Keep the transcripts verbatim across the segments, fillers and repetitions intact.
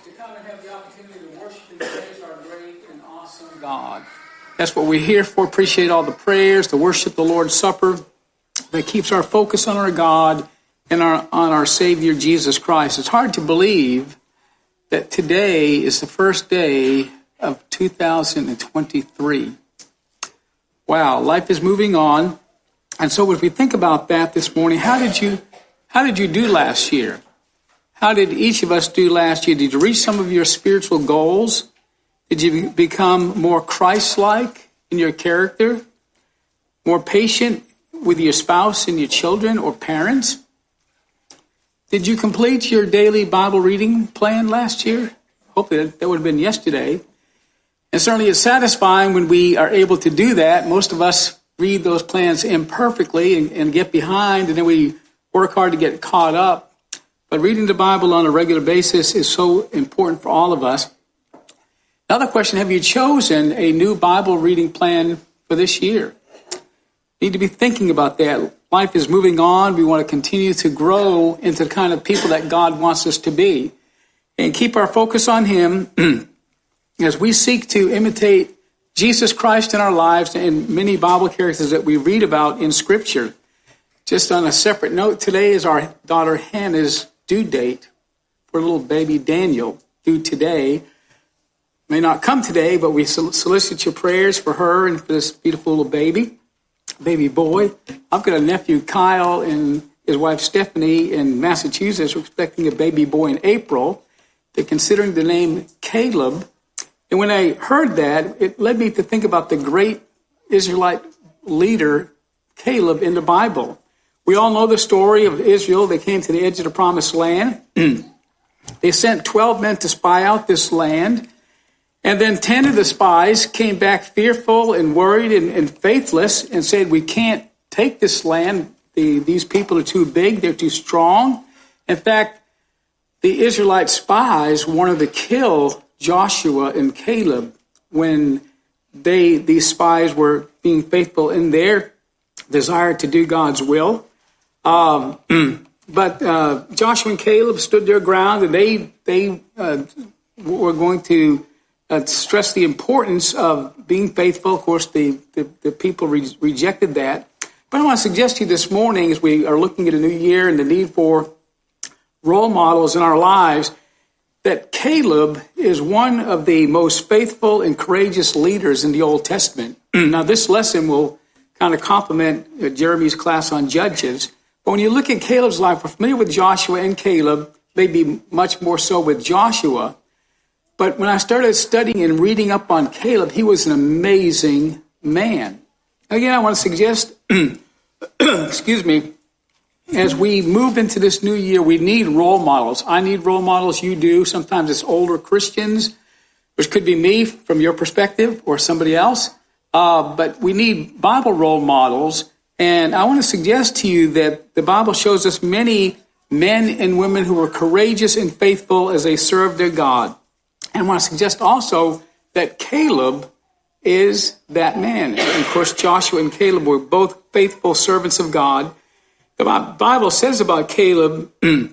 to come and have the opportunity to worship and praise our great and awesome God. That's what we're here for. Appreciate all the prayers, the worship, the Lord's Supper that keeps our focus on our God and our, on our Savior, Jesus Christ. It's hard to believe that today is the first day of two thousand twenty-three. Wow, life is moving on. And so if we think about that this morning, how did you how did you do last year? How did each of us do last year? Did you reach some of your spiritual goals? Did you become more Christ-like in your character? More patient with your spouse and your children or parents? Did you complete your daily Bible reading plan last year? Hopefully that would have been yesterday. And certainly it's satisfying when we are able to do that. Most of us read those plans imperfectly and, and get behind, and then we work hard to get caught up. But reading the Bible on a regular basis is so important for all of us. Another question, have you chosen a new Bible reading plan for this year? You need to be thinking about that. Life is moving on. We want to continue to grow into the kind of people that God wants us to be. And keep our focus on Him as we seek to imitate Jesus Christ in our lives and many Bible characters that we read about in Scripture. Just on a separate note, today is our daughter Hannah's due date for little baby Daniel, due today. May not come today, but we solicit your prayers for her and for this beautiful little baby, baby boy. I've got a nephew, Kyle, and his wife, Stephanie, in Massachusetts. We're expecting a baby boy in April. They're considering the name Caleb. And when I heard that, it led me to think about the great Israelite leader, Caleb, in the Bible. We all know the story of Israel. They came to the edge of the promised land. They sent twelve men to spy out this land. And then ten of the spies came back fearful and worried and, and faithless and said, we can't take this land. The, these people are too big. They're too strong. In fact, the Israelite spies wanted to kill Joshua and Caleb when they these spies were being faithful in their desire to do God's will. Um, but uh, Joshua and Caleb stood their ground, and they they uh, were going to uh, stress the importance of being faithful. Of course, the, the, the people re- rejected that. But I want to suggest to you this morning, as we are looking at a new year and the need for role models in our lives, that Caleb is one of the most faithful and courageous leaders in the Old Testament. Now, this lesson will kind of complement uh, Jeremy's class on Judges. But when you look at Caleb's life, we're familiar with Joshua and Caleb, maybe much more so with Joshua. But when I started studying and reading up on Caleb, he was an amazing man. Again, I want to suggest, excuse me, as we move into this new year, we need role models. I need role models, you do. Sometimes it's older Christians, which could be me from your perspective or somebody else. Uh, but we need Bible role models. And I want to suggest to you that the Bible shows us many men and women who were courageous and faithful as they served their God. And I want to suggest also that Caleb is that man. And of course, Joshua and Caleb were both faithful servants of God. The Bible says about Caleb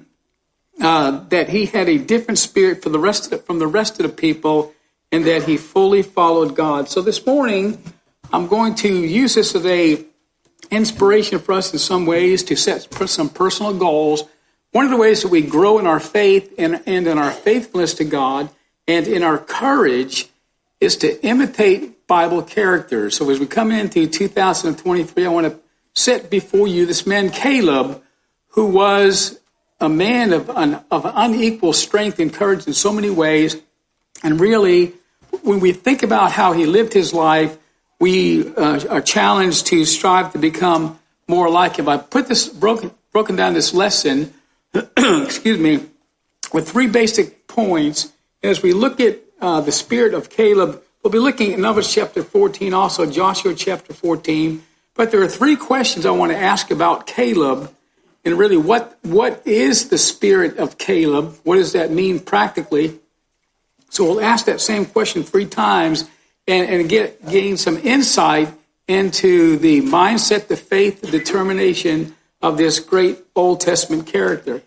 uh, that he had a different spirit for the rest of the, from the rest of the people, and that he fully followed God. So this morning, I'm going to use this as a inspiration for us in some ways to set some personal goals. One of the ways that we grow in our faith and, and in our faithfulness to God and in our courage is to imitate Bible characters. So as we come into two thousand twenty-three, I want to set before you this man Caleb, who was a man of, an, of unequal strength and courage in so many ways. And really, when we think about how he lived his life, we uh, are challenged to strive to become more like him. I put this broken broken down this lesson, excuse me, with three basic points. As we look at uh, the spirit of Caleb, we'll be looking at Numbers chapter fourteen, also Joshua chapter fourteen. But there are three questions I want to ask about Caleb, and really what what is the spirit of Caleb? What does that mean practically? So we'll ask that same question three times and, and get gain some insight into the mindset, the faith, the determination of this great Old Testament character.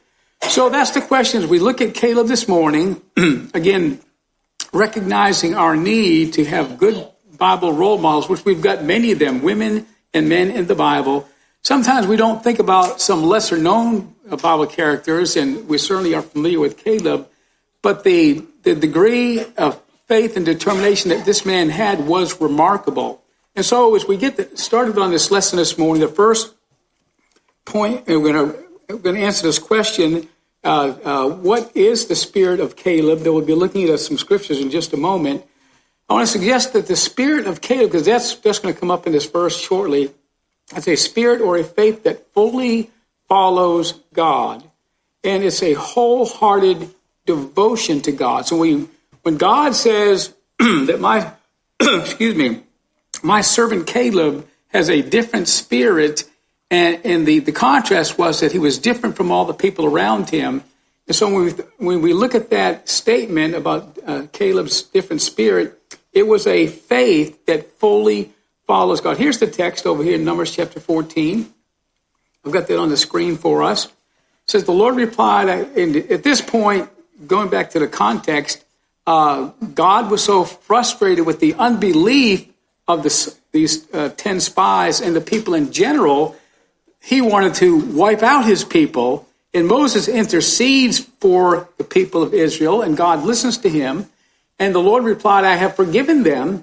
So that's the question as we look at Caleb this morning. Again, recognizing our need to have good Bible role models, which we've got many of them, women and men in the Bible. Sometimes we don't think about some lesser known Bible characters, and we certainly are familiar with Caleb, but the, the degree of faith and determination that this man had was remarkable. And so as we get started on this lesson this morning, the first point, and we're going to, we're going to answer this question, uh, uh, what is the spirit of Caleb? That we'll be looking at some scriptures in just a moment. I want to suggest that the spirit of Caleb, because that's, that's going to come up in this verse shortly, it's a spirit or a faith that fully follows God. And it's a wholehearted devotion to God. So we, when God says that my, excuse me, my servant Caleb has a different spirit, and, and the, the contrast was that he was different from all the people around him. And so when we, when we look at that statement about uh, Caleb's different spirit, it was a faith that fully follows God. Here's the text over here in Numbers chapter fourteen. I've got that on the screen for us. It says, the Lord replied, and at this point, going back to the context, uh, God was so frustrated with the unbelief of the, these uh, ten spies and the people in general, he wanted to wipe out his people. And Moses intercedes for the people of Israel, and God listens to him. And the Lord replied, I have forgiven them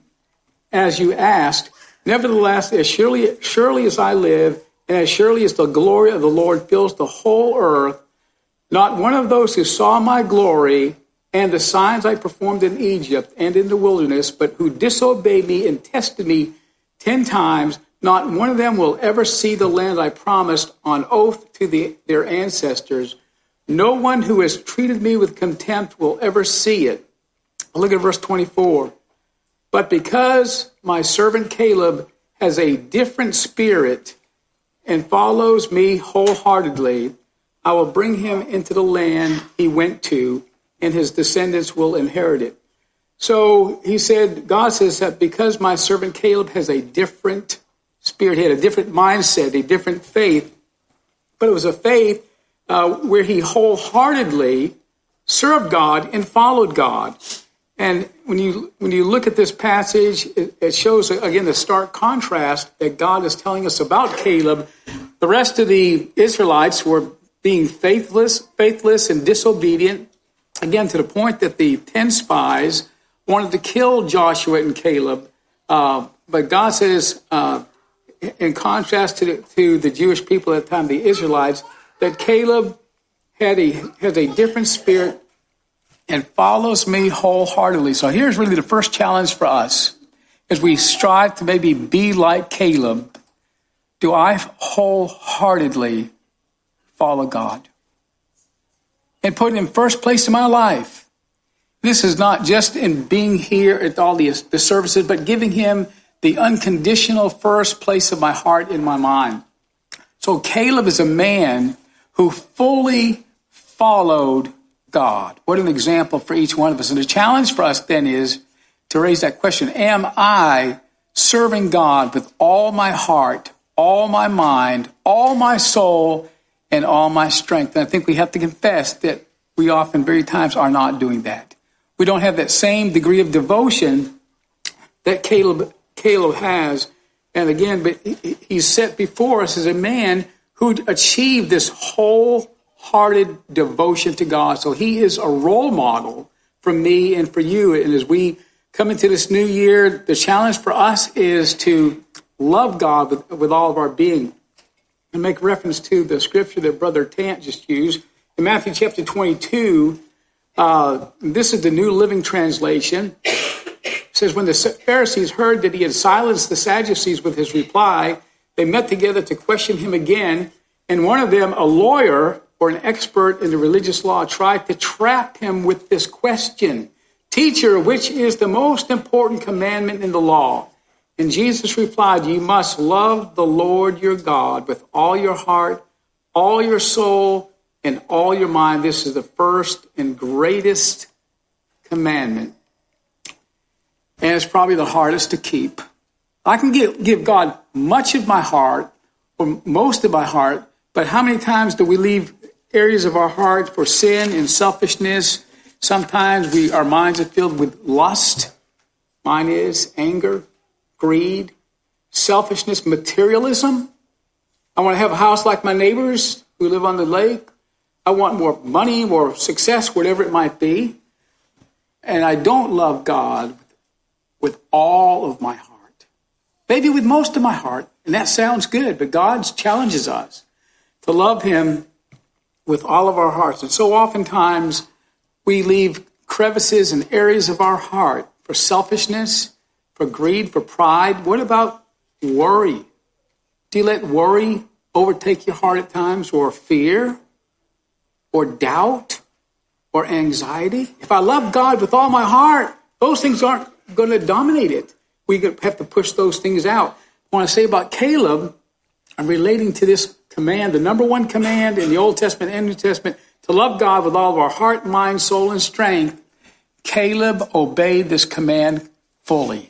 as you asked. Nevertheless, as surely, surely as I live, and as surely as the glory of the Lord fills the whole earth, not one of those who saw my glory and the signs I performed in Egypt and in the wilderness, but who disobeyed me and tested me ten times, not one of them will ever see the land I promised on oath to the, their ancestors. No one who has treated me with contempt will ever see it. Look at verse twenty-four. But because my servant Caleb has a different spirit and follows me wholeheartedly, I will bring him into the land he went to, and his descendants will inherit it. So he said, God says that because my servant Caleb has a different spirit, he had a different mindset, a different faith, but it was a faith uh, where he wholeheartedly served God and followed God. And when you when you look at this passage, it, it shows, again, the stark contrast that God is telling us about Caleb. The rest of the Israelites were being faithless, faithless and disobedient, again, to the point that the ten spies wanted to kill Joshua and Caleb. Uh, but God says, uh, in contrast to the, to the Jewish people at the time, the Israelites, that Caleb had a has a different spirit and follows me wholeheartedly. So here's really the first challenge for us as we strive to maybe be like Caleb. Do I wholeheartedly follow God and put him in first place in my life? This is not just in being here at all the, the services, but giving him the unconditional first place of my heart and my mind. So Caleb is a man who fully followed God. What an example for each one of us. And the challenge for us then is to raise that question. Am I serving God with all my heart, all my mind, all my soul, and all my strength? And I think we have to confess that we often, very times, are not doing that. We don't have that same degree of devotion that Caleb, Caleb has. And again, but he's set before us as a man who achieved this whole hearted devotion to God. So he is a role model for me and for you. And as we come into this new year, the challenge for us is to love God with, with all of our being. And make reference to the scripture that Brother Tant just used. In Matthew chapter twenty-two, uh, this is the New Living Translation. It says, when the Pharisees heard that he had silenced the Sadducees with his reply, they met together to question him again. And one of them, a lawyer or an expert in the religious law, tried to trap him with this question. Teacher, which is the most important commandment in the law? And Jesus replied, you must love the Lord your God with all your heart, all your soul, and all your mind. This is the first and greatest commandment. And it's probably the hardest to keep. I can give, give God much of my heart, or most of my heart, but how many times do we leave areas of our heart for sin and selfishness. Sometimes we our minds are filled with lust. Mine is anger, greed, selfishness, materialism. I want to have a house like my neighbors who live on the lake. I want more money, more success, whatever it might be. And I don't love God with all of my heart. Maybe with most of my heart. And that sounds good, but God challenges us to love him with all of our hearts. And so oftentimes we leave crevices and areas of our heart for selfishness, for greed, for pride. What about worry? Do you let worry overtake your heart at times, or fear, or doubt, or anxiety? If I love God with all my heart, those things aren't going to dominate it. We have to push those things out. I want to say about Caleb, I'm relating to this command, the number one command in the Old Testament and New Testament, to love God with all of our heart, mind, soul, and strength. Caleb obeyed this command fully.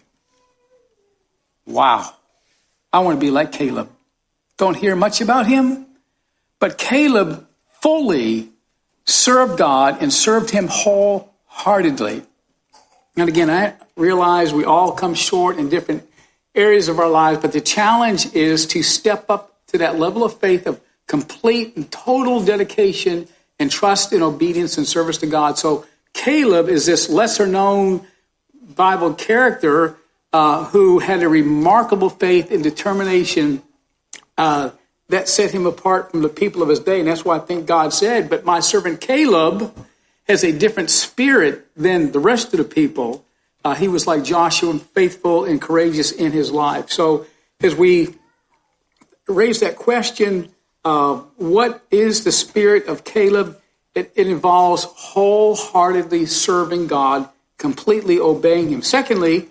Wow. I want to be like Caleb. Don't hear much about him, but Caleb fully served God and served him wholeheartedly. And again, I realize we all come short in different areas of our lives, but the challenge is to step up to that level of faith of complete and total dedication and trust and obedience and service to God. So Caleb is this lesser known Bible character uh, who had a remarkable faith and determination uh, that set him apart from the people of his day. And that's why I think God said, but my servant Caleb has a different spirit than the rest of the people. Uh, he was like Joshua, faithful and courageous in his life. So as we raise that question, uh, what is the spirit of Caleb? It, it involves wholeheartedly serving God, completely obeying him. Secondly,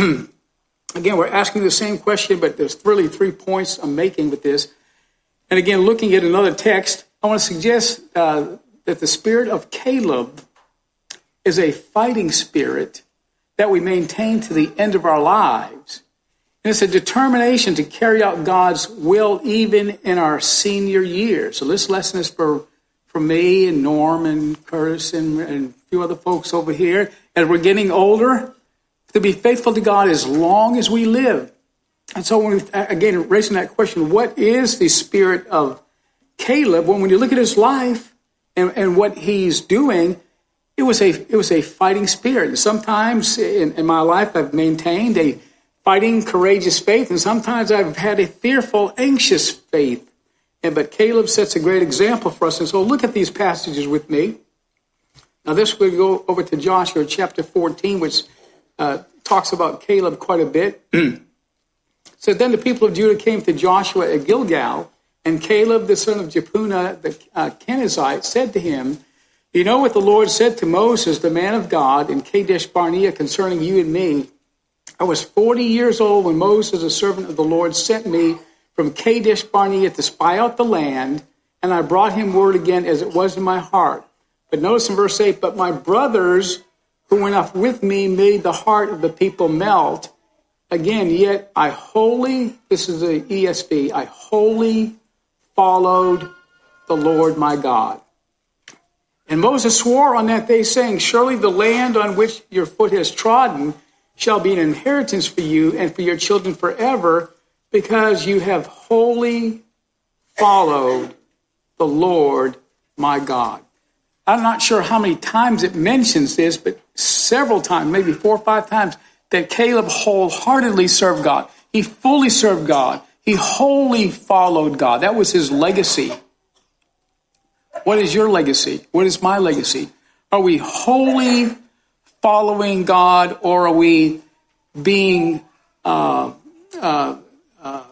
again, we're asking the same question, but there's really three points I'm making with this. And again, looking at another text, I want to suggest uh, that the spirit of Caleb is a fighting spirit that we maintain to the end of our lives. And it's a determination to carry out God's will even in our senior years. So this lesson is for, for me and Norm and Curtis and, and a few other folks over here. As we're getting older, to be faithful to God as long as we live. And so when we, again, raising that question, what is the spirit of Caleb? Well, when you look at his life and, and what he's doing, it was a it was a fighting spirit. And sometimes in, in my life, I've maintained a fighting, courageous faith, and sometimes I've had a fearful, anxious faith. And but Caleb sets a great example for us. And so look at these passages with me. Now this will go over to Joshua chapter fourteen, which uh, talks about Caleb quite a bit. So then the people of Judah came to Joshua at Gilgal, and Caleb, the son of Jephunneh, the uh, Kenizzite, said to him, you know what the Lord said to Moses, the man of God, in Kadesh Barnea concerning you and me? I was forty years old when Moses, a servant of the Lord, sent me from Kadesh Barnea to spy out the land, and I brought him word again as it was in my heart. But notice in verse eight, but my brothers who went up with me made the heart of the people melt. Again, yet I wholly, this is the E S V, I wholly followed the Lord my God. And Moses swore on that day, saying, surely the land on which your foot has trodden shall be an inheritance for you and for your children forever, because you have wholly followed the Lord my God. I'm not sure how many times it mentions this, but several times, maybe four or five times, that Caleb wholeheartedly served God. He fully served God. He wholly followed God. That was his legacy. What is your legacy? What is my legacy? Are we wholly following God, or are we being uh, uh, uh,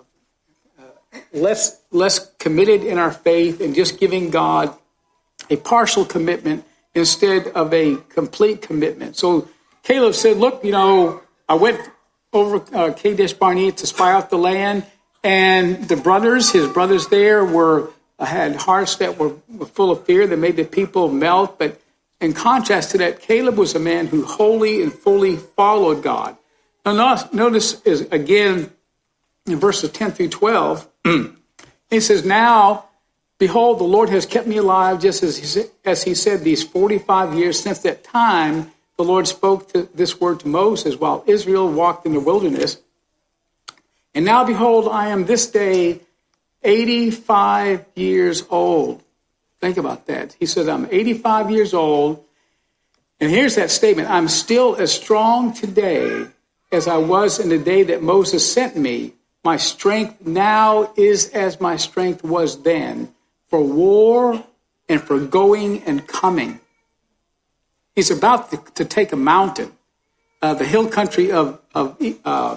less less committed in our faith and just giving God a partial commitment instead of a complete commitment? So Caleb said, look, you know, I went over uh, Kadesh Barnea to spy out the land, and the brothers, his brothers there, were had hearts that were, were full of fear that made the people melt. But in contrast to that, Caleb was a man who wholly and fully followed God. Now notice is again in verses ten through twelve, he says, now behold, the Lord has kept me alive, just as he, as he said, these forty-five years since that time the Lord spoke to this word to Moses while Israel walked in the wilderness. And now, behold, I am this day eighty-five years old. Think about that. He says, I'm eighty-five years old. And here's that statement. I'm still as strong today as I was in the day that Moses sent me. My strength now is as my strength was then, for war and for going and coming. He's about to, to take a mountain, uh, the hill country of, of uh,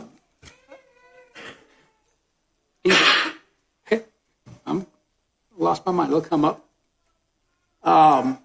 I'm lost my mind. It'll come up. Um,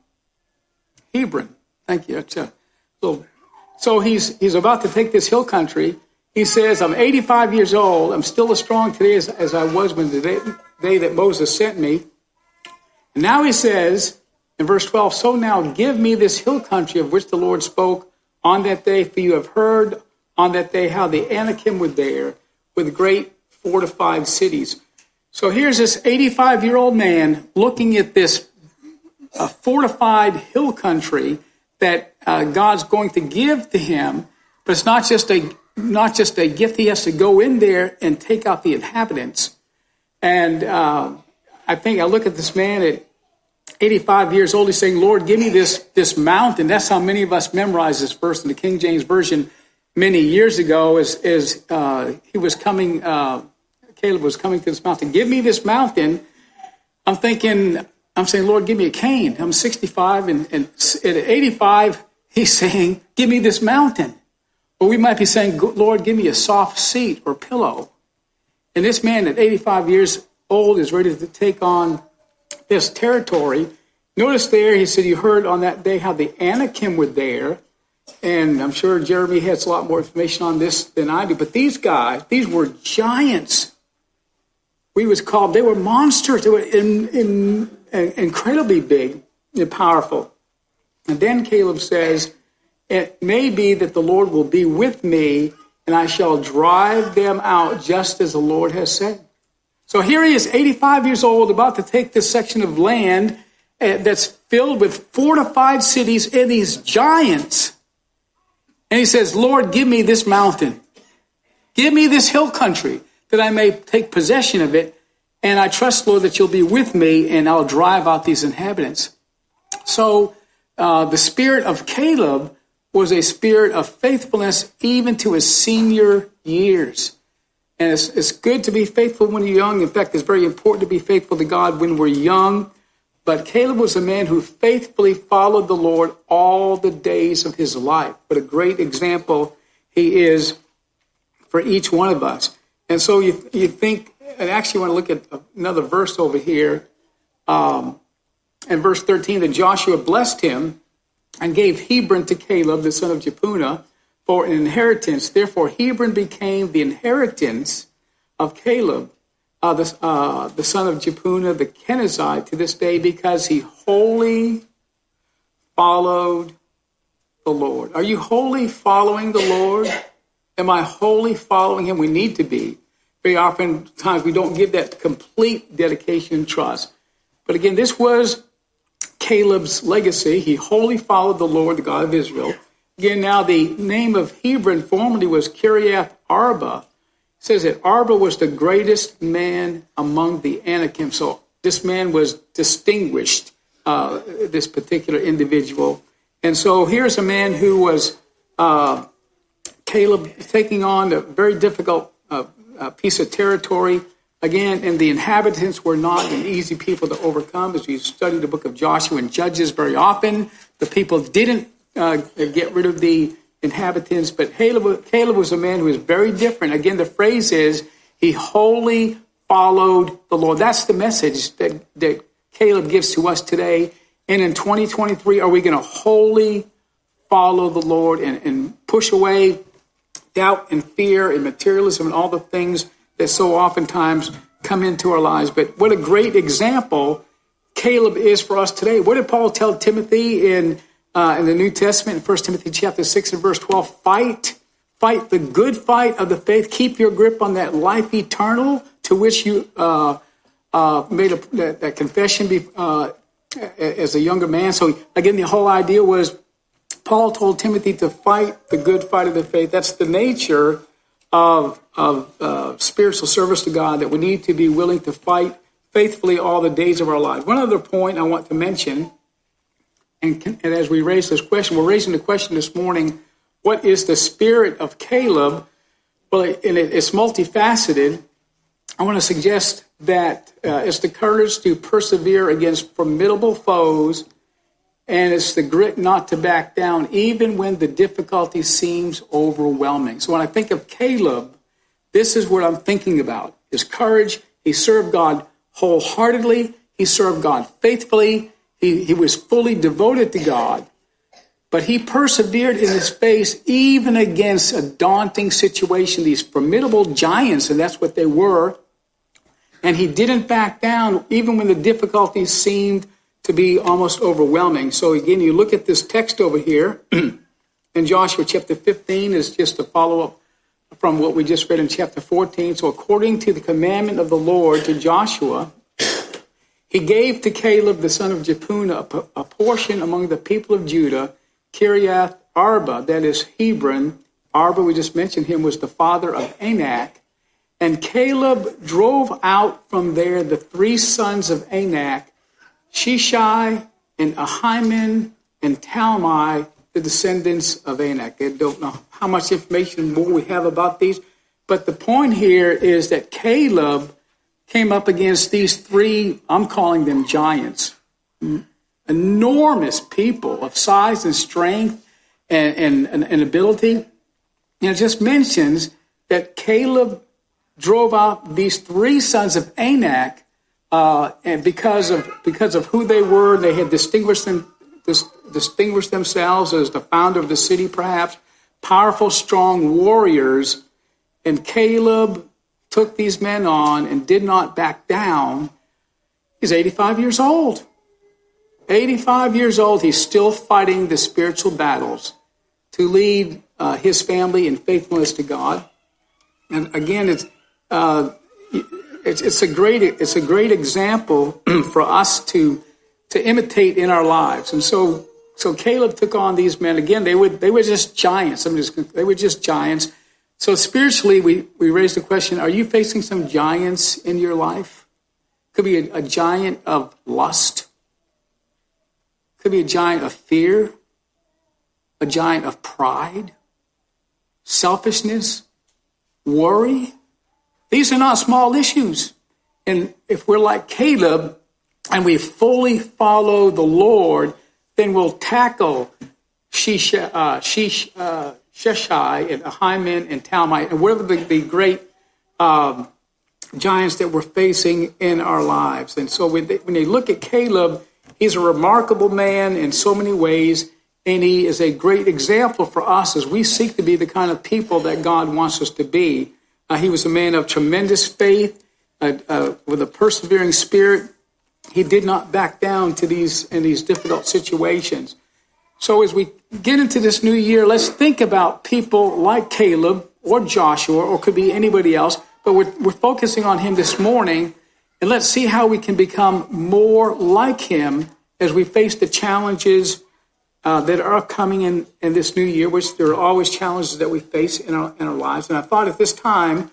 Hebron. Thank you. A, so, so he's he's about to take this hill country. He says, I'm eighty-five years old. I'm still as strong today as, as I was when the day, day that Moses sent me. And now he says in verse twelve, so now give me this hill country of which the Lord spoke on that day, for you have heard on that day how the Anakim were there with great fortified cities. So here's this eighty-five-year-old man looking at this uh, fortified hill country that uh, God's going to give to him, but it's not just a not just a gift. He has to go in there and take out the inhabitants. And uh, I think I look at this man at eighty-five years old. He's saying, Lord, give me this, this mountain. That's how many of us memorized this verse in the King James Version many years ago as, as uh, he was coming, uh, Caleb was coming to this mountain. Give me this mountain. I'm thinking, I'm saying, Lord, give me a cane. I'm sixty-five, and, and at eighty-five, he's saying, give me this mountain. Or we might be saying, Lord, give me a soft seat or pillow. And this man at eighty-five years old is ready to take on this territory. Notice there, he said, you heard on that day how the Anakim were there. And I'm sure Jeremy has a lot more information on this than I do. But these guys, these were giants. We was called, they were monsters. They were in, in, in, incredibly big and powerful. And then Caleb says, it may be that the Lord will be with me, and I shall drive them out just as the Lord has said. So here he is, eighty-five years old, about to take this section of land uh, that's filled with fortified cities and these giants. And he says, Lord, give me this mountain. Give me this hill country that I may take possession of it. And I trust, Lord, that you'll be with me and I'll drive out these inhabitants. So uh, the spirit of Caleb was a spirit of faithfulness even to his senior years. And it's, it's good to be faithful when you're young. In fact, it's very important to be faithful to God when we're young. But Caleb was a man who faithfully followed the Lord all the days of his life. What a great example he is for each one of us. And so you, you think, and actually want to look at another verse over here. Um, in verse thirteen, that Joshua blessed him and gave Hebron to Caleb, the son of Jephunneh, for an inheritance. Therefore, Hebron became the inheritance of Caleb, uh, the, uh, the son of Jephunneh, the Kenizzite, to this day, because he wholly followed the Lord. Are you wholly following the Lord? Am I wholly following him? We need to be. Very often times we don't give that complete dedication and trust. But again, this was Caleb's legacy. He wholly followed the Lord, the God of Israel. Again, now the name of Hebron formerly was Kiriath Arba. It says that Arba was the greatest man among the Anakim. So this man was distinguished, uh, this particular individual. And so here's a man who was uh, Caleb taking on a very difficult uh, uh, piece of territory. Again, and the inhabitants were not an easy people to overcome. As you study the book of Joshua and Judges very often, the people didn't uh, get rid of the inhabitants. But Caleb, Caleb was a man who was very different. Again, the phrase is, he wholly followed the Lord. That's the message that, that Caleb gives to us today. And in twenty twenty-three, are we going to wholly follow the Lord and, and push away doubt and fear and materialism and all the things that so oftentimes come into our lives? But what a great example Caleb is for us today. What did Paul tell Timothy in uh, in the New Testament, in First Timothy chapter six and verse twelve? Fight, fight the good fight of the faith. Keep your grip on that life eternal to which you uh, uh, made a, that, that confession be, uh, as a younger man. So again, the whole idea was Paul told Timothy to fight the good fight of the faith. That's the nature of, of uh, spiritual service to God, that we need to be willing to fight faithfully all the days of our lives. One other point I want to mention, and, and as we raise this question, we're raising the question this morning, what is the spirit of Caleb? Well, it, and it, it's multifaceted. I want to suggest that uh, it's the courage to persevere against formidable foes, and it's the grit not to back down, even when the difficulty seems overwhelming. So when I think of Caleb, this is what I'm thinking about, his courage. He served God wholeheartedly. He served God faithfully. He, he was fully devoted to God. But he persevered in his faith even against a daunting situation, these formidable giants, and that's what they were. And he didn't back down even when the difficulties seemed to be almost overwhelming. So again, you look at this text over here in Joshua chapter fifteen is just a follow-up from what we just read in chapter fourteen. So according to the commandment of the Lord to Joshua, he gave to Caleb, the son of Jephunneh, a portion among the people of Judah, Kiriath Arba, that is Hebron. Arba, we just mentioned him, was the father of Anak. And Caleb drove out from there the three sons of Anak, Shishai and Ahiman and Talmai, the descendants of Anak. I don't know how much information more we have about these, but the point here is that Caleb came up against these three, I'm calling them giants, enormous people of size and strength and, and, and, and ability. And it just mentions that Caleb drove out these three sons of Anak, uh, and because of because of who they were, they had distinguished them, dis, distinguished themselves as the founder of the city, perhaps powerful, strong warriors. And Caleb took these men on and did not back down. He's eighty-five years old. eighty-five years old. He's still fighting the spiritual battles to lead uh, his family in faithfulness to God. And again, it's uh, it's, it's a great it's a great example for us to to imitate in our lives. And so so Caleb took on these men. Again, they would they were just giants. I mean, they were just giants. So spiritually, we we raised the question: are you facing some giants in your life? Could be a, a giant of lust. Could be a giant of fear. A giant of pride, selfishness, worry. These are not small issues. And if we're like Caleb and we fully follow the Lord, then we'll tackle Shishai, uh, Shish, uh, Sheshai and Ahiman and Talmai and whatever the, the great um, giants that we're facing in our lives. And so when they, when they look at Caleb, he's a remarkable man in so many ways. And he is a great example for us as we seek to be the kind of people that God wants us to be. Uh, he was a man of tremendous faith, uh, uh, with a persevering spirit. He did not back down to these in these difficult situations. So as we get into this new year, let's think about people like Caleb or Joshua, or could be anybody else. But we're, we're focusing on him this morning, and let's see how we can become more like him as we face the challenges Uh, that are coming in, in this new year, which there are always challenges that we face in our, in our lives. And I thought at this time,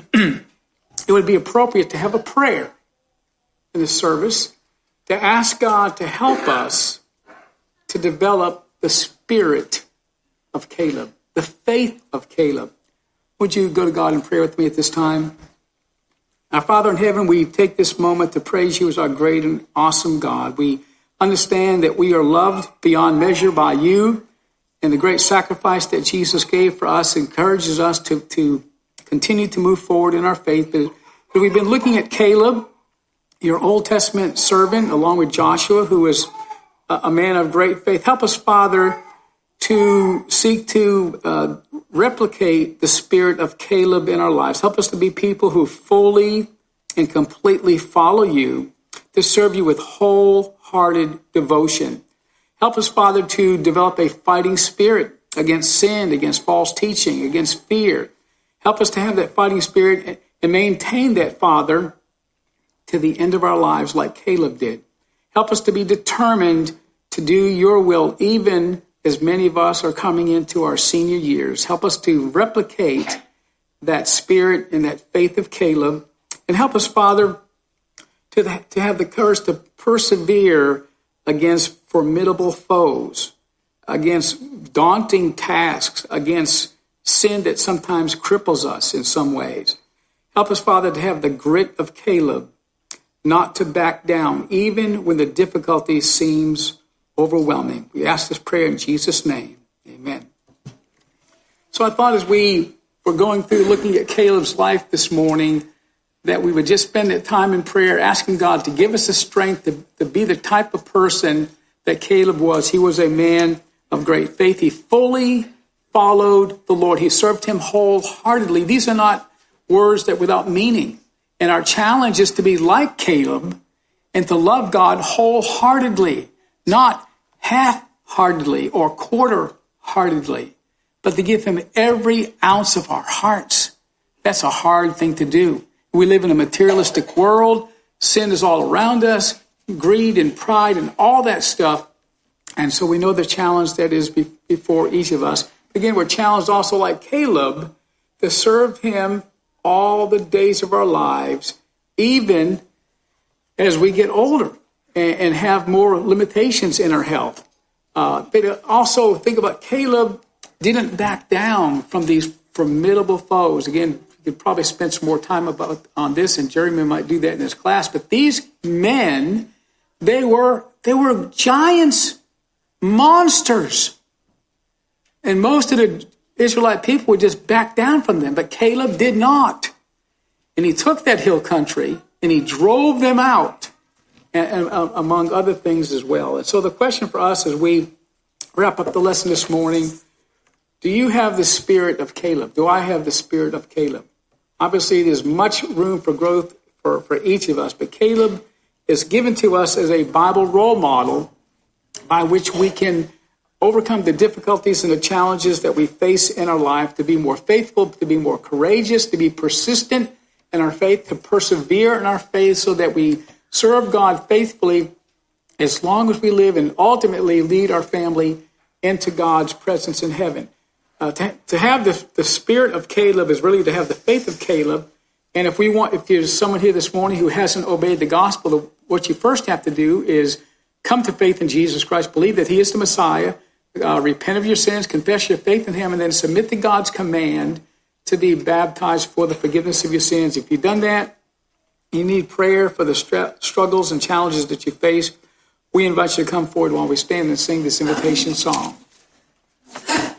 it would be appropriate to have a prayer in the service to ask God to help us to develop the spirit of Caleb, the faith of Caleb. Would you go to God in prayer with me at this time? Our Father in heaven, we take this moment to praise you as our great and awesome God. We understand that we are loved beyond measure by you, and the great sacrifice that Jesus gave for us encourages us to, to continue to move forward in our faith. But we've been looking at Caleb, your Old Testament servant, along with Joshua, who was a man of great faith. Help us, Father, to seek to uh, replicate the spirit of Caleb in our lives. Help us to be people who fully and completely follow you, to serve you with wholehearted devotion. Help us, Father, to develop a fighting spirit against sin, against false teaching, against fear. Help us to have that fighting spirit and maintain that, Father, to the end of our lives like Caleb did. Help us to be determined to do your will, even as many of us are coming into our senior years. Help us to replicate that spirit and that faith of Caleb. And help us, Father, to, the, to have the courage to persevere against formidable foes, against daunting tasks, against sin that sometimes cripples us in some ways. Help us, Father, to have the grit of Caleb, not to back down, even when the difficulty seems overwhelming. We ask this prayer in Jesus' name. Amen. So I thought as we were going through looking at Caleb's life this morning, that we would just spend that time in prayer, asking God to give us the strength to, to be the type of person that Caleb was. He was a man of great faith. He fully followed the Lord. He served him wholeheartedly. These are not words that without meaning. And our challenge is to be like Caleb and to love God wholeheartedly, not half-heartedly or quarter-heartedly, but to give him every ounce of our hearts. That's a hard thing to do. We live in a materialistic world. Sin is all around us, greed and pride and all that stuff. And so we know the challenge that is be- before each of us. Again, we're challenged also like Caleb to serve him all the days of our lives, even as we get older and, and have more limitations in our health. Uh, but also think about Caleb didn't back down from these formidable foes. Again, we could probably spend some more time about on this, and Jeremy might do that in his class. But these men, they were they were giants, monsters. And most of the Israelite people would just back down from them, but Caleb did not. And he took that hill country and he drove them out, and, and, uh, among other things as well. And so the question for us as we wrap up the lesson this morning, do you have the spirit of Caleb? Do I have the spirit of Caleb? Obviously, there's much room for growth for, for each of us, but Caleb is given to us as a Bible role model by which we can overcome the difficulties and the challenges that we face in our life, to be more faithful, to be more courageous, to be persistent in our faith, to persevere in our faith so that we serve God faithfully as long as we live and ultimately lead our family into God's presence in heaven. Uh, to, to have the, the spirit of Caleb is really to have the faith of Caleb. And if we want, if there's someone here this morning who hasn't obeyed the gospel, what you first have to do is come to faith in Jesus Christ, believe that he is the Messiah, uh, repent of your sins, confess your faith in him, and then submit to God's command to be baptized for the forgiveness of your sins. If you've done that, you need prayer for the str- struggles and challenges that you face, we invite you to come forward while we stand and sing this invitation song.